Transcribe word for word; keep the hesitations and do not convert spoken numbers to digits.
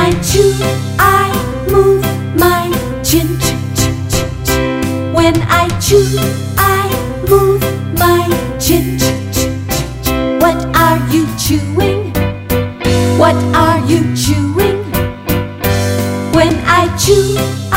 I chew, I move my chin. Ch ch ch ch. When I chew, I move my chin. Ch ch ch ch. What are you chewing? What are you chewing? When I chew,